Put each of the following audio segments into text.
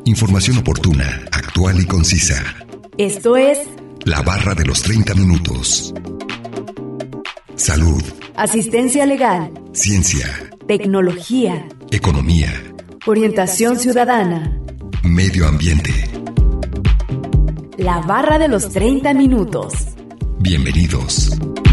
Información oportuna, actual y concisa. Esto es La Barra de los 30 Minutos. Salud. Asistencia legal. Ciencia. Tecnología. Economía. Orientación ciudadana. Medio ambiente. La Barra de los 30 Minutos. Bienvenidos.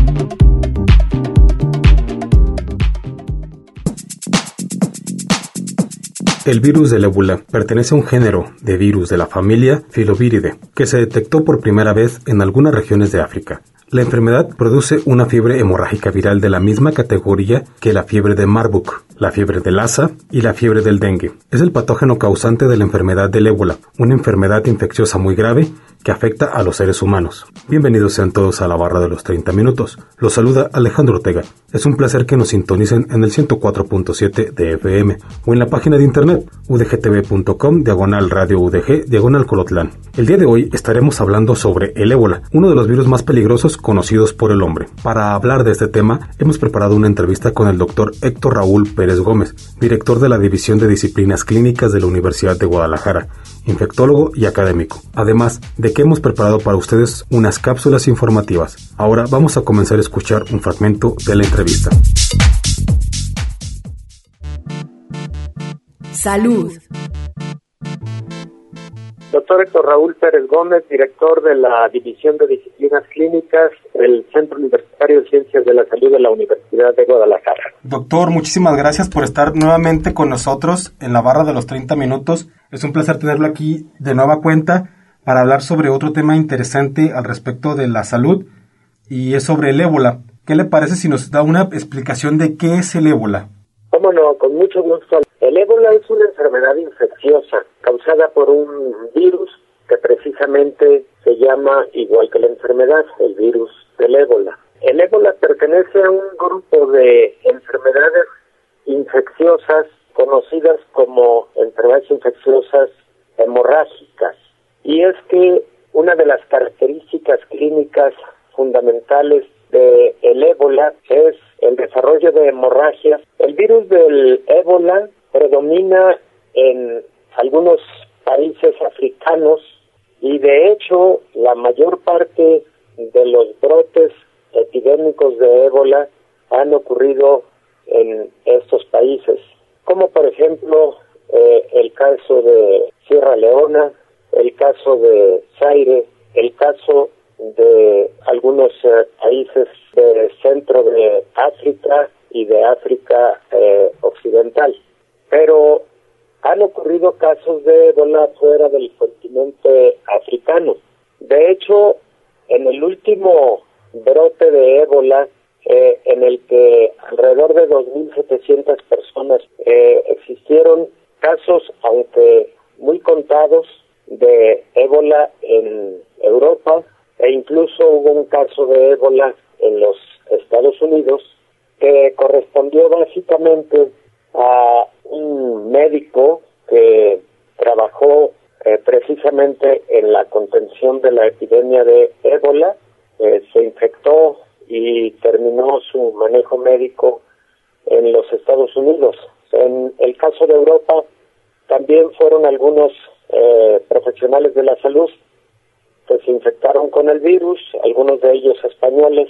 El virus del ébola pertenece a un género de virus de la familia Filoviridae, que se detectó por primera vez en algunas regiones de África. La enfermedad produce una fiebre hemorrágica viral de la misma categoría que la fiebre de Marburg, la fiebre de Lassa y la fiebre del dengue. Es el patógeno causante de la enfermedad del ébola, una enfermedad infecciosa muy grave que afecta a los seres humanos. Bienvenidos sean todos a la Barra de los 30 Minutos. Los saluda Alejandro Ortega. Es un placer que nos sintonicen en el 104.7 de FM o en la página de internet udgtv.com/radio udg/Colotlán. El día de hoy estaremos hablando sobre el ébola, uno de los virus más peligrosos conocidos por el hombre. Para hablar de este tema, hemos preparado una entrevista con el doctor Héctor Raúl Pérez Gómez, director de la División de Disciplinas Clínicas de la Universidad de Guadalajara, infectólogo y académico. Además de que hemos preparado para ustedes unas cápsulas informativas. Ahora vamos a comenzar a escuchar un fragmento de la entrevista. Salud. Doctor Héctor Raúl Pérez Gómez, director de la División de Disciplinas Clínicas del Centro Universitario de Ciencias de la Salud de la Universidad de Guadalajara. Doctor, muchísimas gracias por estar nuevamente con nosotros en la Barra de los 30 Minutos. Es un placer tenerlo aquí de nueva cuenta para hablar sobre otro tema interesante al respecto de la salud, y es sobre el ébola. ¿Qué le parece si nos da una explicación de qué es el ébola? Cómo no, con mucho gusto. El ébola es una enfermedad infecciosa causada por un virus que precisamente se llama, igual que la enfermedad, el virus del ébola. El ébola pertenece a un grupo de enfermedades infecciosas conocidas como enfermedades infecciosas hemorrágicas. Y es que una de las características clínicas fundamentales del ébola es el desarrollo de hemorragias. El virus del ébola predomina en algunos países africanos y de hecho la mayor parte de los brotes epidémicos de ébola han ocurrido en estos países, como por ejemplo el caso de Sierra Leona, el caso de Zaire, el caso de algunos países del centro de África y de África occidental. Pero han ocurrido casos de ébola fuera del continente africano. De hecho, en el último brote de ébola, en el que alrededor de 2.700 personas existieron casos, aunque muy contados, de ébola en Europa, e incluso hubo un caso de ébola en los Estados Unidos que correspondió básicamente a un médico que trabajó precisamente en la contención de la epidemia de ébola, se infectó y terminó su manejo médico en los Estados Unidos. En el caso de Europa también fueron algunos profesionales de la salud que se infectaron con el virus, algunos de ellos españoles,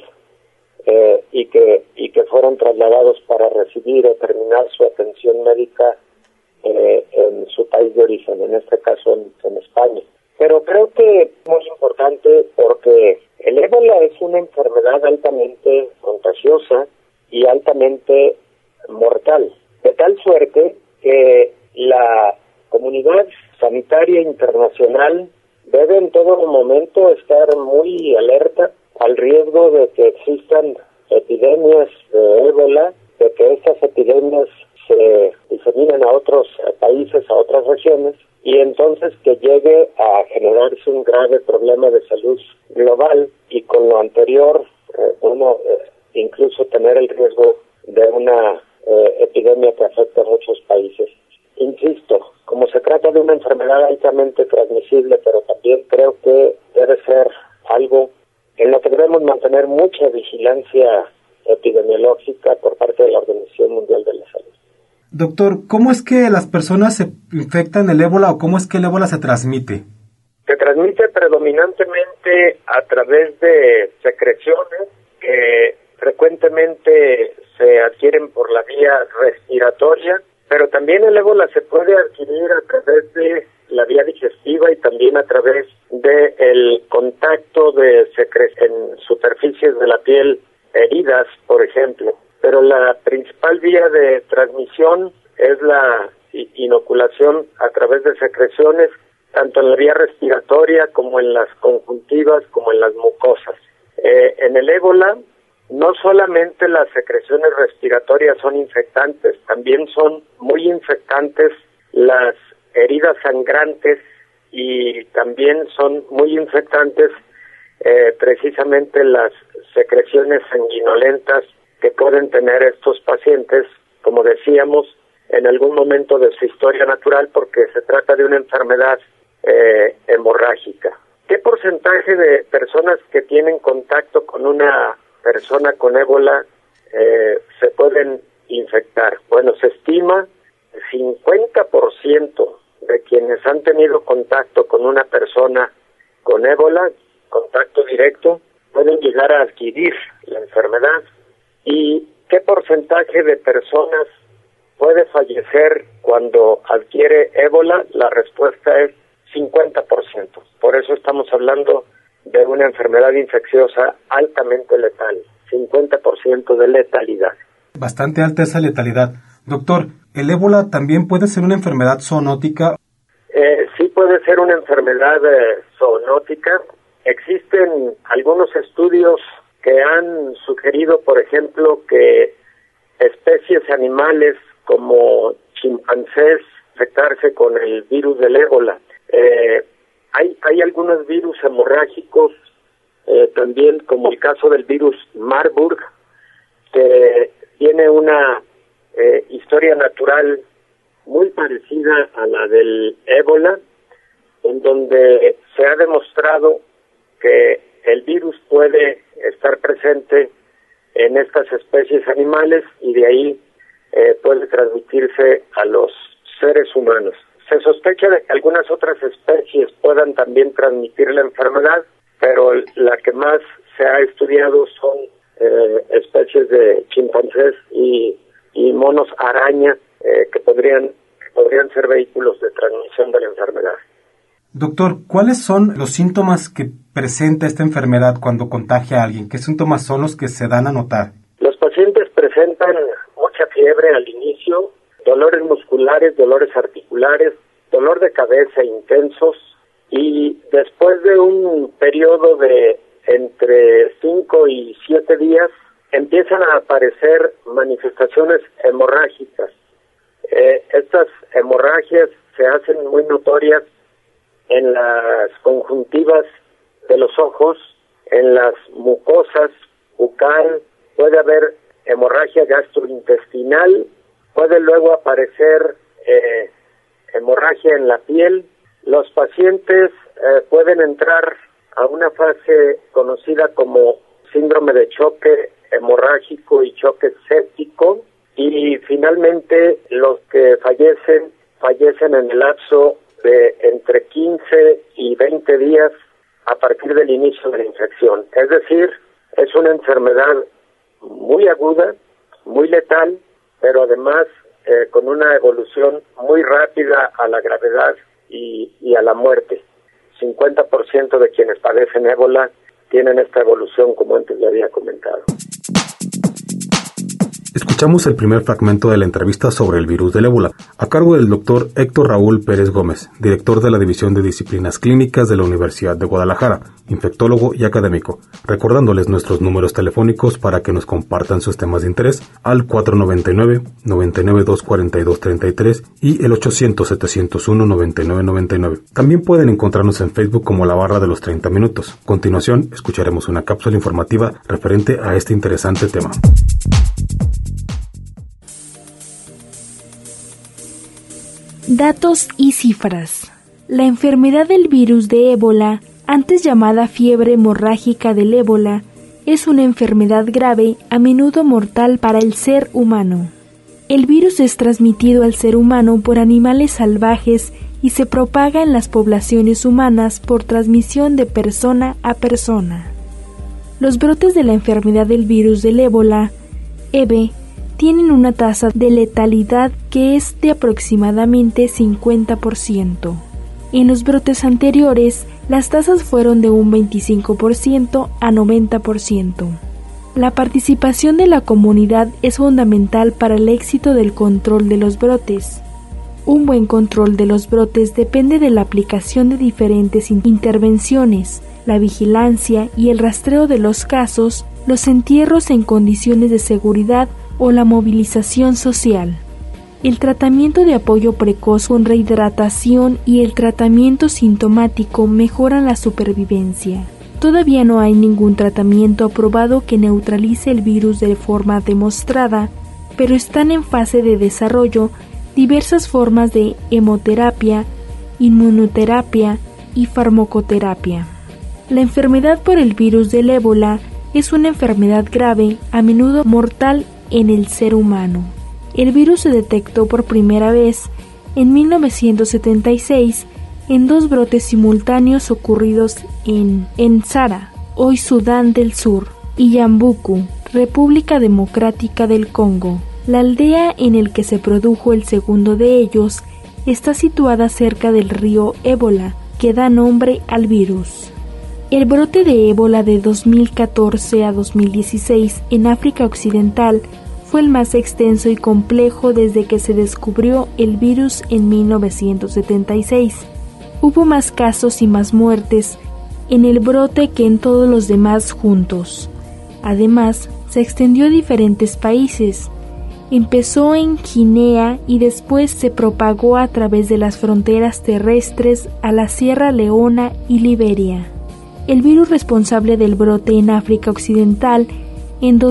y que fueron trasladados para recibir o terminar su atención médica en su país de origen, en este caso en España. Pero creo que es muy importante porque el ébola es una enfermedad altamente contagiosa y altamente mortal, de tal suerte que la comunidad sanitaria internacional debe en todo momento estar muy alerta al riesgo de que existan epidemias de ébola, de que estas epidemias se diseminen a otros países, a otras regiones, y entonces que llegue a generarse un grave problema de salud global, y con lo anterior incluso tener el riesgo de una epidemia que afecta a muchos países. Insisto, como se trata de una enfermedad altamente transmisible, pero también creo que debe ser algo en lo que debemos mantener mucha vigilancia epidemiológica por parte de la Organización Mundial de la Salud. Doctor, ¿cómo es que las personas se infectan el ébola o cómo es que el ébola se transmite? Se transmite predominantemente a través de secreciones que frecuentemente se adquieren por la vía respiratoria, pero también el ébola se puede adquirir a través de la vía digestiva y también a través de el contacto de en superficies de la piel heridas, por ejemplo. Pero la principal vía de transmisión es la inoculación a través de secreciones, tanto en la vía respiratoria como en las conjuntivas, como en las mucosas. En el ébola, no solamente las secreciones respiratorias son infectantes, también son muy infectantes las heridas sangrantes y también son muy infectantes precisamente las secreciones sanguinolentas que pueden tener estos pacientes, como decíamos, en algún momento de su historia natural, porque se trata de una enfermedad hemorrágica. ¿Qué porcentaje de personas que tienen contacto con una persona con ébola se pueden infectar? Bueno, se estima 50% de quienes han tenido contacto con una persona con ébola, contacto directo, pueden llegar a adquirir la enfermedad. ¿Y qué porcentaje de personas puede fallecer cuando adquiere ébola? La respuesta es 50%. Por eso estamos hablando de una enfermedad infecciosa altamente letal, 50% de letalidad. Bastante alta esa letalidad. Doctor, ¿el ébola también puede ser una enfermedad zoonótica? Sí puede ser una enfermedad zoonótica. Existen algunos estudios que han sugerido, por ejemplo, que especies animales como chimpancés infectarse con el virus del ébola. Hay algunos virus hemorrágicos, también como el caso del virus Marburg, que tiene una historia natural muy parecida a la del ébola, en donde se ha demostrado que el virus puede estar presente en estas especies animales y de ahí puede transmitirse a los seres humanos. Se sospecha de que algunas otras especies puedan también transmitir la enfermedad, pero la que más se ha estudiado son especies de chimpancés y monos araña que podrían ser vehículos de transmisión de la enfermedad. Doctor, ¿cuáles son los síntomas que presenta esta enfermedad cuando contagia a alguien? ¿Qué síntomas son los que se dan a notar? Los pacientes presentan mucha fiebre al inicio, dolores musculares, dolores articulares, dolor de cabeza intensos, y después de un periodo de entre 5 y 7 días empiezan a aparecer manifestaciones hemorrágicas. Estas hemorragias se hacen muy notorias en las conjuntivas de los ojos, en las mucosas bucal, puede haber hemorragia gastrointestinal, puede luego aparecer hemorragia en la piel. Los pacientes pueden entrar a una fase conocida como síndrome de choque hemorrágico y choque séptico, y finalmente los que fallecen en el lapso de entre 15 y 20 días a partir del inicio de la infección. Es decir, es una enfermedad muy aguda, muy letal, pero además con una evolución muy rápida a la gravedad y a la muerte. 50% de quienes padecen ébola tienen esta evolución, como antes le había comentado. Escuchamos el primer fragmento de la entrevista sobre el virus del ébola, a cargo del doctor Héctor Raúl Pérez Gómez, director de la División de Disciplinas Clínicas de la Universidad de Guadalajara, infectólogo y académico, recordándoles nuestros números telefónicos para que nos compartan sus temas de interés al 499-992-4233 y el 800-701-9999. También pueden encontrarnos en Facebook como La Barra de los 30 Minutos. A continuación, escucharemos una cápsula informativa referente a este interesante tema. Datos y cifras. La enfermedad del virus de ébola, antes llamada fiebre hemorrágica del ébola, es una enfermedad grave, a menudo mortal para el ser humano. El virus es transmitido al ser humano por animales salvajes y se propaga en las poblaciones humanas por transmisión de persona a persona. Los brotes de la enfermedad del virus del ébola, EBE, tienen una tasa de letalidad que es de aproximadamente 50%. En los brotes anteriores, las tasas fueron de un 25% a 90%. La participación de la comunidad es fundamental para el éxito del control de los brotes. Un buen control de los brotes depende de la aplicación de diferentes intervenciones, la vigilancia y el rastreo de los casos, los entierros en condiciones de seguridad o la movilización social. El tratamiento de apoyo precoz con rehidratación y el tratamiento sintomático mejoran la supervivencia. Todavía no hay ningún tratamiento aprobado que neutralice el virus de forma demostrada, pero están en fase de desarrollo diversas formas de hemoterapia, inmunoterapia y farmacoterapia. La enfermedad por el virus del ébola es una enfermedad grave, a menudo mortal en el ser humano. El virus se detectó por primera vez en 1976 en 2 brotes simultáneos ocurridos en Nsara, hoy Sudán del Sur, y Yambuku, República Democrática del Congo. La aldea en el que se produjo el segundo de ellos está situada cerca del río Ébola, que da nombre al virus. El brote de ébola de 2014 a 2016 en África Occidental fue el más extenso y complejo desde que se descubrió el virus en 1976. Hubo más casos y más muertes en el brote que en todos los demás juntos. Además, se extendió a diferentes países. Empezó en Guinea y después se propagó a través de las fronteras terrestres a la Sierra Leona y Liberia. El virus responsable del brote en África Occidental en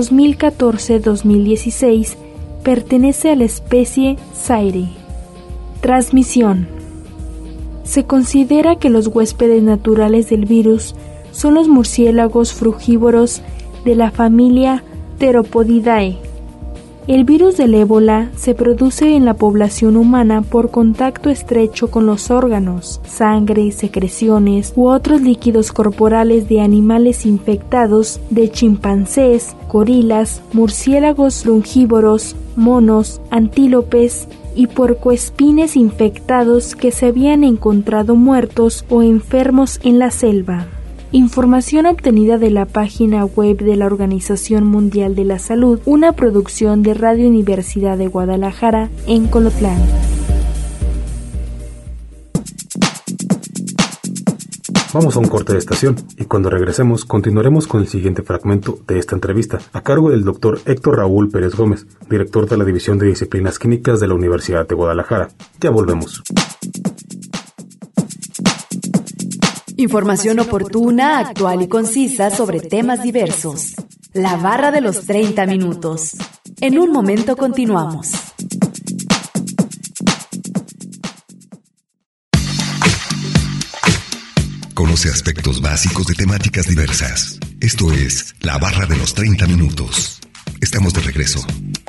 2014-2016 pertenece a la especie Zaire. Transmisión. Se considera que los huéspedes naturales del virus son los murciélagos frugívoros de la familia Theropodidae. El virus del ébola se produce en la población humana por contacto estrecho con los órganos, sangre, secreciones u otros líquidos corporales de animales infectados, de chimpancés, gorilas, murciélagos frugívoros, monos, antílopes y puercoespines infectados que se habían encontrado muertos o enfermos en la selva. Información obtenida de la página web de la Organización Mundial de la Salud, una producción de Radio Universidad de Guadalajara en Colotlán. Vamos a un corte de estación y cuando regresemos continuaremos con el siguiente fragmento de esta entrevista a cargo del Dr. Héctor Raúl Pérez Gómez, director de la División de Disciplinas Clínicas de la Universidad de Guadalajara. Ya volvemos. Información oportuna, actual y concisa sobre temas diversos. La barra de los 30 minutos. En un momento continuamos. Conoce aspectos básicos de temáticas diversas. Esto es La Barra de los 30 minutos. Estamos de regreso.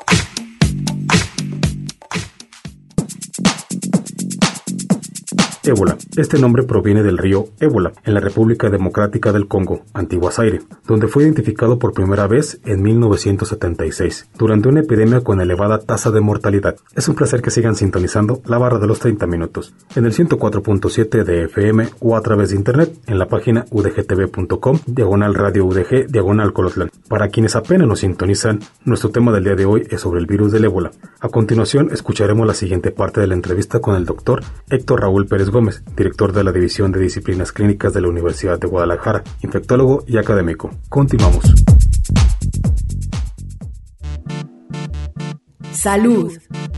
Ébola. Este nombre proviene del río Ébola, en la República Democrática del Congo, antigua Zaire, donde fue identificado por primera vez en 1976, durante una epidemia con elevada tasa de mortalidad. Es un placer que sigan sintonizando la barra de los 30 minutos, en el 104.7 de FM o a través de internet, en la página udgtv.com, /radio UDG, /Colotlán. Para quienes apenas nos sintonizan, nuestro tema del día de hoy es sobre el virus del ébola. A continuación, escucharemos la siguiente parte de la entrevista con el doctor Héctor Raúl Pérez Gómez, director de la División de Disciplinas Clínicas de la Universidad de Guadalajara, infectólogo y académico. Continuamos. Salud.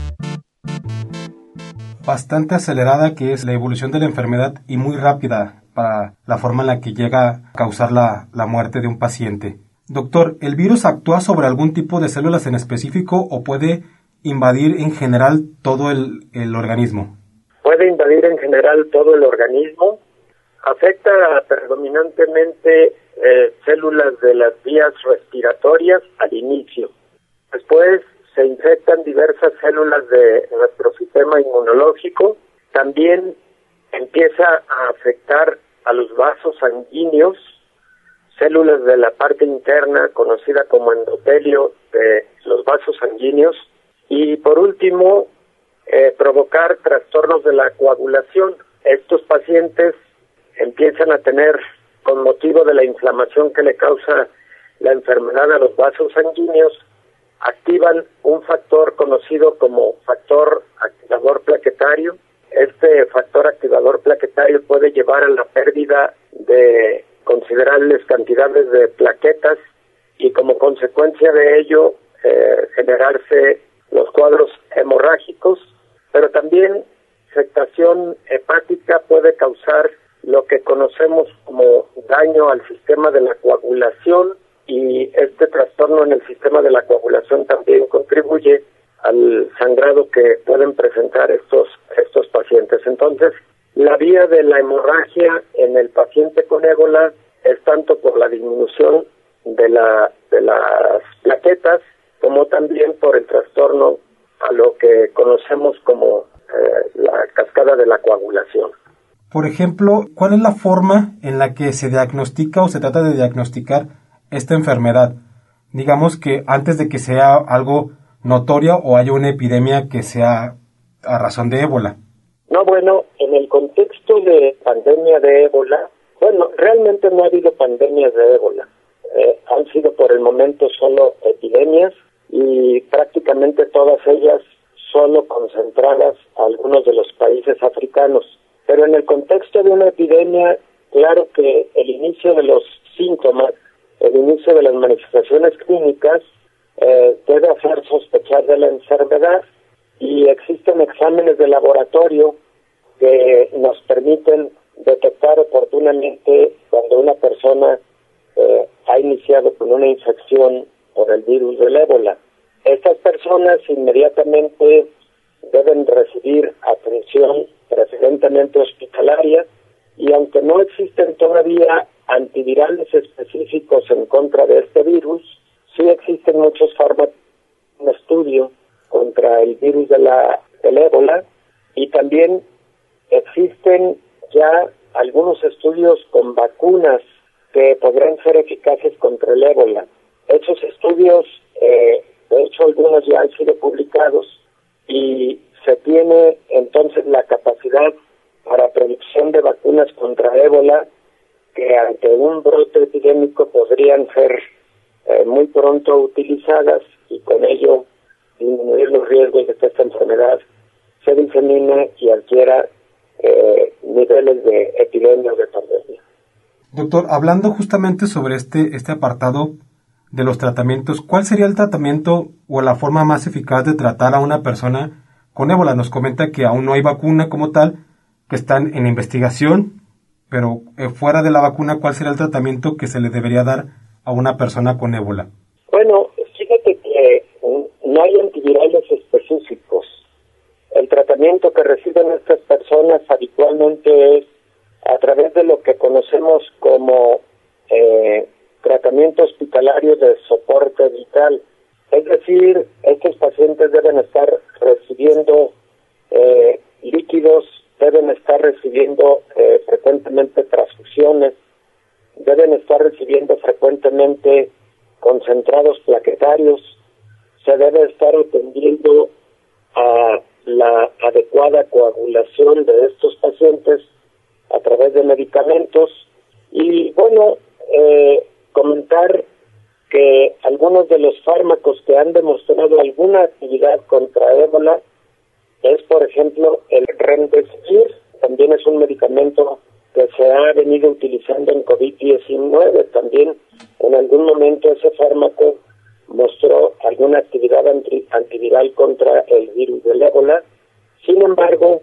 Bastante acelerada que es la evolución de la enfermedad y muy rápida para la forma en la que llega a causar la muerte de un paciente. Doctor, ¿el virus actúa sobre algún tipo de células en específico o puede invadir en general todo el organismo? Puede invadir en general todo el organismo, afecta predominantemente células de las vías respiratorias al inicio. Después se infectan diversas células de nuestro sistema inmunológico. También empieza a afectar a los vasos sanguíneos, células de la parte interna conocida como endotelio de los vasos sanguíneos, y por último provocar trastornos de la coagulación. Estos pacientes empiezan a tener, con motivo de la inflamación que le causa la enfermedad a los vasos sanguíneos, activan un factor conocido como factor activador plaquetario. Este factor activador plaquetario puede llevar a la pérdida de considerables cantidades de plaquetas y como consecuencia de ello generarse los cuadros hemorrágicos, pero también afectación hepática puede causar lo que conocemos como daño al sistema de la coagulación, y este trastorno en el sistema de la coagulación también contribuye al sangrado que pueden presentar estos pacientes. Entonces, la vía de la hemorragia en el paciente con ébola es tanto por la disminución de las plaquetas como también por el trastorno a lo que conocemos como la cascada de la coagulación. Por ejemplo, ¿cuál es la forma en la que se diagnostica o se trata de diagnosticar esta enfermedad? Digamos que antes de que sea algo notorio o haya una epidemia que sea a razón de ébola. No, bueno, en el contexto de pandemia de ébola, realmente no ha habido pandemias de ébola. Han sido por el momento solo epidemias y prácticamente todas ellas solo concentradas a algunos de los países africanos. Pero en el contexto de una epidemia, claro que el inicio de los síntomas, el inicio de las manifestaciones clínicas debe hacer sospechar de la enfermedad, y existen exámenes de laboratorio que nos permiten detectar oportunamente cuando una persona ha iniciado con una infección por el virus del ébola. Estas personas inmediatamente deben recibir atención preferentemente hospitalaria, y aunque no existen todavía antivirales específicos en contra de este virus, sí existen muchos fármacos en estudio contra el virus del ébola, y también existen ya algunos estudios con vacunas que podrán ser eficaces contra el ébola. Estos estudios, de hecho algunos ya han sido publicados, y se tiene entonces la capacidad para producción de vacunas contra ébola que ante un brote epidémico podrían ser muy pronto utilizadas, y con ello disminuir los riesgos de que esta enfermedad se disemine y adquiera niveles de epidemia o de pandemia. Doctor, hablando justamente sobre este apartado de los tratamientos, ¿cuál sería el tratamiento o la forma más eficaz de tratar a una persona con ébola? Nos comenta que aún no hay vacuna como tal, que están en investigación, pero fuera de la vacuna, ¿cuál sería el tratamiento que se le debería dar a una persona con ébola? Bueno, fíjate que no hay antivirales específicos. El tratamiento que reciben estas personas habitualmente es a través de lo que conocemos como tratamiento hospitalario de soporte vital. Es decir, estos pacientes deben estar recibiendo líquidos, deben estar recibiendo frecuentemente transfusiones, deben estar recibiendo frecuentemente concentrados plaquetarios, se debe estar atendiendo a la adecuada coagulación de estos pacientes a través de medicamentos. Y bueno, comentar que algunos de los fármacos que han demostrado alguna actividad contra ébola es, por ejemplo, el remdesivir. También es un medicamento que se ha venido utilizando en COVID-19. También en algún momento ese fármaco mostró alguna actividad antiviral contra el virus del ébola. Sin embargo,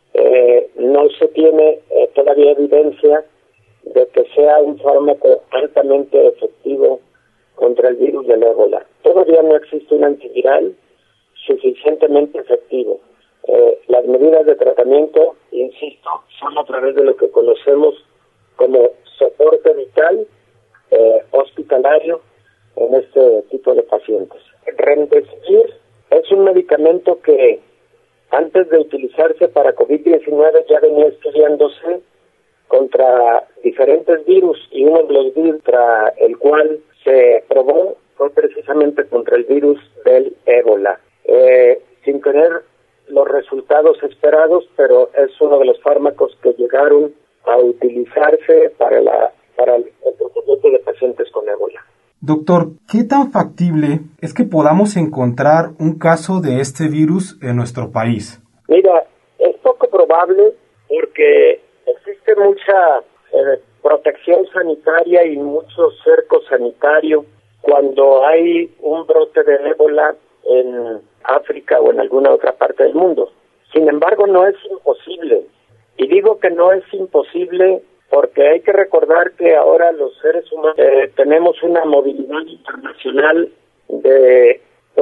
no se tiene todavía evidencia de que sea un fármaco altamente efectivo contra el virus del ébola. Todavía no existe un antiviral suficientemente efectivo. Las medidas de tratamiento, insisto, son a través de lo que conocemos como soporte vital hospitalario en este tipo de pacientes. Remdesivir Es un medicamento que antes de utilizarse para COVID-19 ya venía estudiándose contra diferentes virus, y uno de los virus contra el cual se probó fue precisamente contra el virus del ébola, sin tener los resultados esperados, pero es uno de los fármacos que llegaron a utilizarse para el tratamiento de pacientes con ébola. Doctor, ¿qué tan factible es que podamos encontrar un caso de este virus en nuestro país? Mira, es poco probable porque existe mucha protección sanitaria y mucho cerco sanitario cuando hay un brote de ébola en África o en alguna otra parte del mundo. Sin embargo, no es imposible. Y digo que no es imposible porque hay que recordar que ahora los seres humanos tenemos una movilidad internacional de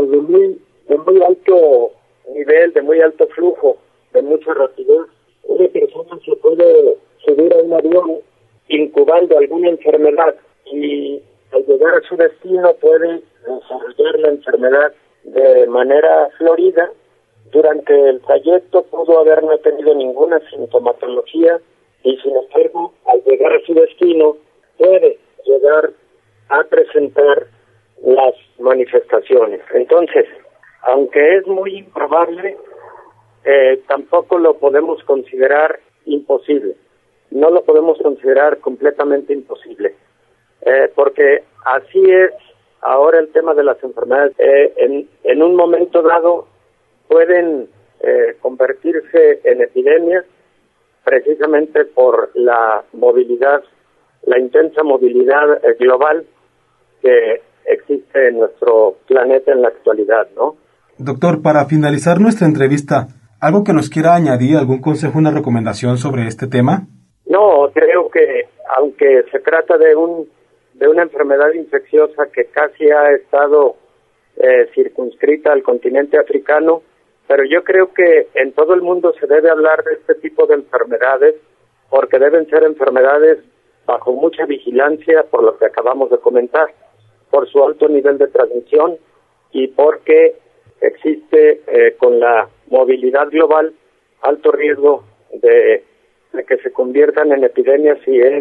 muy alto nivel, de muy alto flujo, de mucha rapidez. Una persona se puede subir a un avión incubando alguna enfermedad y al llegar a su destino puede desarrollar la enfermedad de manera florida. Durante el trayecto pudo haber no tenido ninguna sintomatología y sin embargo al llegar a su destino puede llegar a presentar las manifestaciones. Entonces, aunque es muy improbable, tampoco lo podemos considerar imposible. No lo podemos considerar completamente imposible, porque así es ahora el tema de las enfermedades. En un momento dado pueden convertirse en epidemias precisamente por la movilidad, la intensa movilidad global que existe en nuestro planeta en la actualidad, ¿no? Doctor, para finalizar nuestra entrevista, ¿algo que nos quiera añadir, algún consejo, una recomendación sobre este tema? No, creo que aunque se trata de una enfermedad infecciosa que casi ha estado circunscrita al continente africano, pero yo creo que en todo el mundo se debe hablar de este tipo de enfermedades porque deben ser enfermedades bajo mucha vigilancia por lo que acabamos de comentar, por su alto nivel de transmisión y porque existe con la movilidad global alto riesgo de que se conviertan en epidemias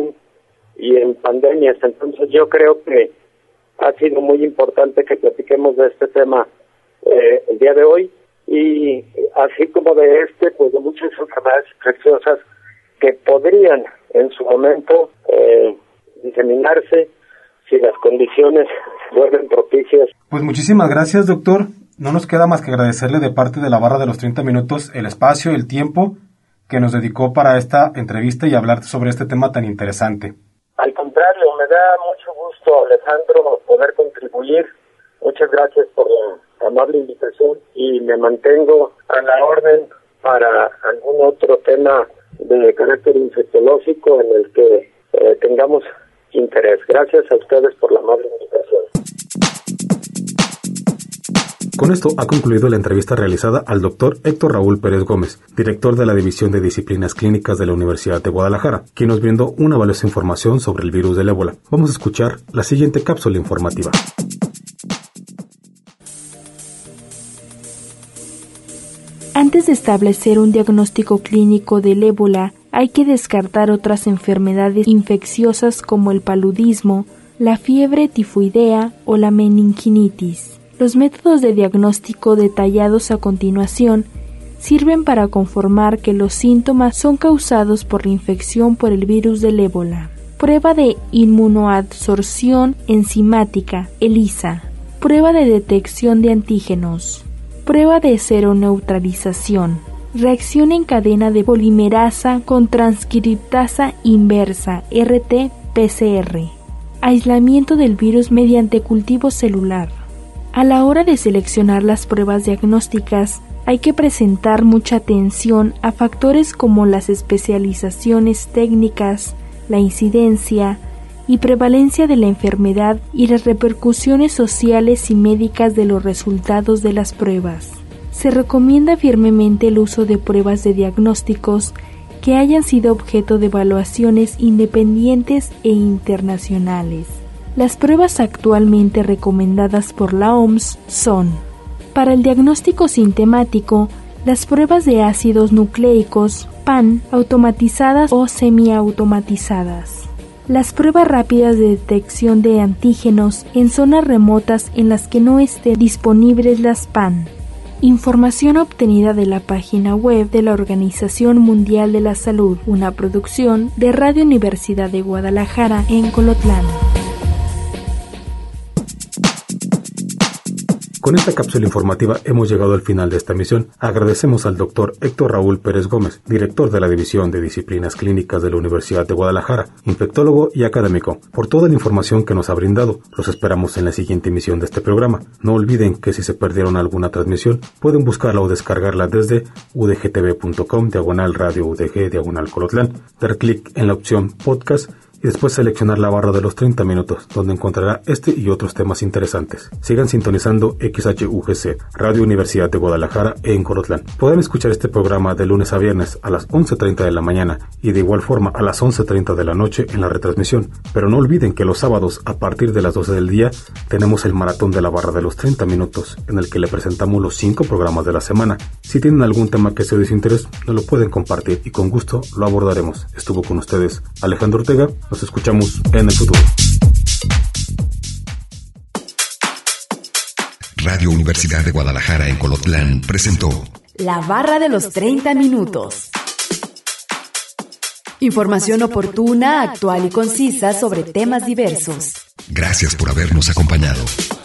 y en pandemias. Entonces yo creo que ha sido muy importante que platiquemos de este tema el día de hoy, y así como de pues de muchas enfermedades infecciosas que podrían en su momento diseminarse si las condiciones vuelven propicias. Pues muchísimas gracias, doctor. No nos queda más que agradecerle de parte de la Barra de los 30 Minutos el espacio, el tiempo que nos dedicó para esta entrevista y hablar sobre este tema tan interesante. Al contrario, me da mucho gusto, Alejandro, poder contribuir. Muchas gracias por la amable invitación y me mantengo a la orden para algún otro tema de carácter infectológico en el que tengamos interés. Gracias a ustedes por la amable invitación. Con esto ha concluido la entrevista realizada al doctor Héctor Raúl Pérez Gómez, director de la División de Disciplinas Clínicas de la Universidad de Guadalajara, quien nos brindó una valiosa información sobre el virus del ébola. Vamos a escuchar la siguiente cápsula informativa. Antes de establecer un diagnóstico clínico del ébola, hay que descartar otras enfermedades infecciosas como el paludismo, la fiebre tifoidea o la meninginitis. Los métodos de diagnóstico detallados a continuación sirven para confirmar que los síntomas son causados por la infección por el virus del ébola. Prueba de inmunoadsorción enzimática, ELISA. Prueba de detección de antígenos. Prueba de seroneutralización. Reacción en cadena de polimerasa con transcriptasa inversa, RT-PCR. Aislamiento del virus mediante cultivo celular. A la hora de seleccionar las pruebas diagnósticas, hay que presentar mucha atención a factores como las especializaciones técnicas, la incidencia y prevalencia de la enfermedad y las repercusiones sociales y médicas de los resultados de las pruebas. Se recomienda firmemente el uso de pruebas de diagnósticos que hayan sido objeto de evaluaciones independientes e internacionales. Las pruebas actualmente recomendadas por la OMS son Para el diagnóstico sintemático, las pruebas de ácidos nucleicos, PAN, automatizadas o semiautomatizadas. Las pruebas rápidas de detección de antígenos en zonas remotas en las que no estén disponibles las PAN. Información obtenida de la página web de la Organización Mundial de la Salud, una producción de Radio Universidad de Guadalajara en Colotlán. Con esta cápsula informativa hemos llegado al final de esta emisión. Agradecemos al doctor Héctor Raúl Pérez Gómez, director de la División de Disciplinas Clínicas de la Universidad de Guadalajara, infectólogo y académico, por toda la información que nos ha brindado. Los esperamos en la siguiente emisión de este programa. No olviden que si se perdieron alguna transmisión, pueden buscarla o descargarla desde udgtv.com/radio udg/Colotlán, dar clic en la opción podcast y después seleccionar la barra de los 30 minutos, donde encontrará este y otros temas interesantes. Sigan sintonizando XHUGC, Radio Universidad de Guadalajara en Colotlán. Podrán escuchar este programa de lunes a viernes a las 11:30 de la mañana y de igual forma a las 11:30 de la noche en la retransmisión. Pero no olviden que los sábados a partir de las 12 del día tenemos el maratón de la barra de los 30 minutos, en el que le presentamos los 5 programas de la semana. Si tienen algún tema que sea de su interés, nos lo pueden compartir y con gusto lo abordaremos. Estuvo con ustedes Alejandro Ortega. Nos escuchamos en el futuro. Radio Universidad de Guadalajara en Colotlán presentó La barra de los 30 minutos. Información oportuna, actual y concisa sobre temas diversos. Gracias por habernos acompañado.